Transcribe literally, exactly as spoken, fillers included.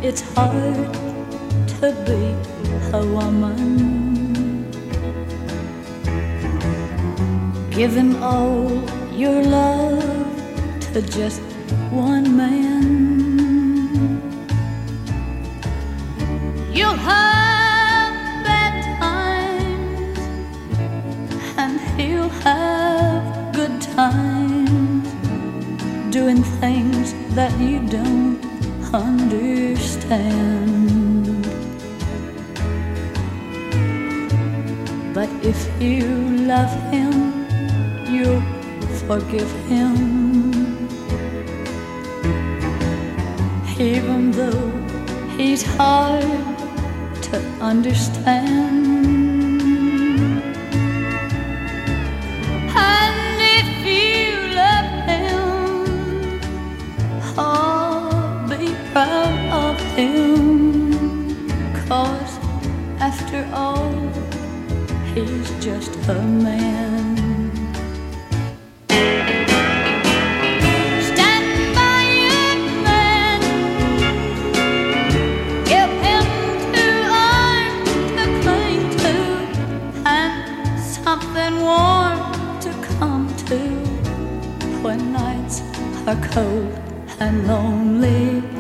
it's hard to be a woman. Give him all your love to just one man. You'll have bad times and he'll have good times, doing things that you don't understand. But if you love him, you'll forgive him, even though he's hard to understand. And if you love him, oh, be proud of him, 'cause after all, he's just a man. Stand by your man, give him two arms to cling to, and something warm to come to when nights are cold and lonely.